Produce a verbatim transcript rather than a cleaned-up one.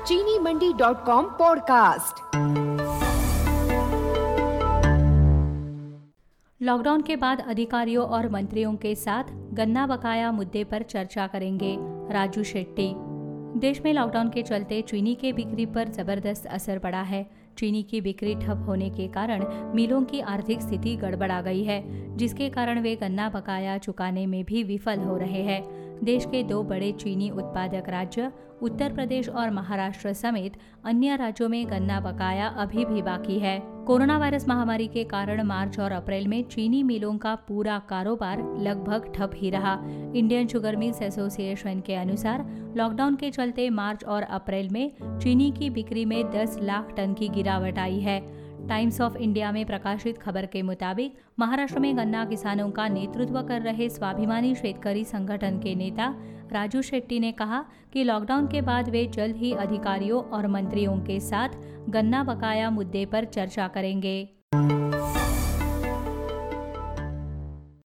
चीनी Mandi dot com podcast. Lockdown के बाद अधिकारियों और मंत्रियों के साथ गन्ना बकाया मुद्दे पर चर्चा करेंगे राजू शेट्टी। देश में लॉकडाउन के चलते चीनी के बिक्री पर जबरदस्त असर पड़ा है। चीनी की बिक्री ठप होने के कारण मिलों की आर्थिक स्थिति गड़बड़ा गई है, जिसके कारण वे गन्ना बकाया चुकाने में भी विफल हो रहे हैं। देश के दो बड़े चीनी उत्पादक राज्य उत्तर प्रदेश और महाराष्ट्र समेत अन्य राज्यों में गन्ना बकाया अभी भी बाकी है। कोरोना वायरस महामारी के कारण मार्च और अप्रैल में चीनी मिलों का पूरा कारोबार लगभग ठप ही रहा। इंडियन शुगर मिल्स एसोसिएशन के अनुसार लॉकडाउन के चलते मार्च और अप्रैल में चीनी की बिक्री में दस लाख टन की गिरावट आई है। टाइम्स ऑफ इंडिया में प्रकाशित खबर के मुताबिक महाराष्ट्र में गन्ना किसानों का नेतृत्व कर रहे स्वाभिमानी शेतकरी संगठन के नेता राजू शेट्टी ने कहा कि लॉकडाउन के बाद वे जल्द ही अधिकारियों और मंत्रियों के साथ गन्ना बकाया मुद्दे पर चर्चा करेंगे।